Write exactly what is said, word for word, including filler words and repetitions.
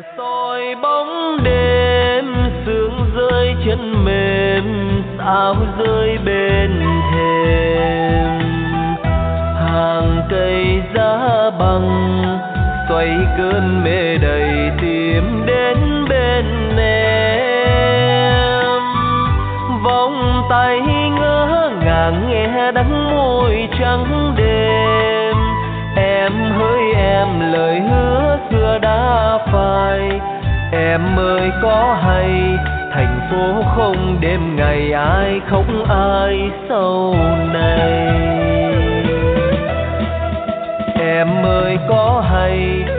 soi bóng đêm, sương rơi chân mềm, áo rơi bên thềm. Hàng cây giá băng xoay cơn mê đầy tìm đến bên em. Vòng tay ngỡ ngàng nghe đắng môi trắng đêm. Em hỡi em lời hứa xưa đã phai. Em ơi có hay thành phố không đêm ngày ai không ai sau này. Em ơi có hay